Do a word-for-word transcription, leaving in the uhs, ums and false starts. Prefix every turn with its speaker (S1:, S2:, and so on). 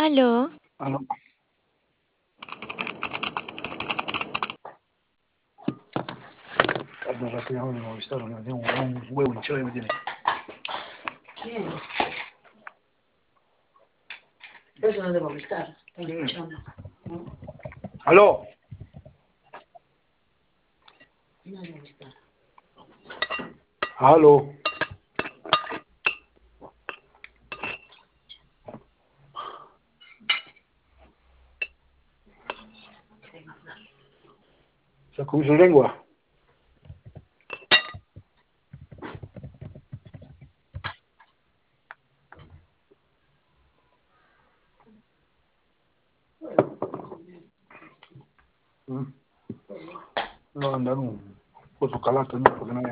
S1: Aló,
S2: Ah, no. Hace rato ya no me molestaron, me tengo un huevo hinchado y me tiene.
S3: ¿Quién? Eso no es de Movistar. Están
S2: Mm.
S3: escuchando. ¿No?
S2: ¡Aló!
S3: No es de Movistar.
S2: ¡Aló! ¿Sacó su lengua? Mm. No, andaron con su calato, ¿no? Porque no había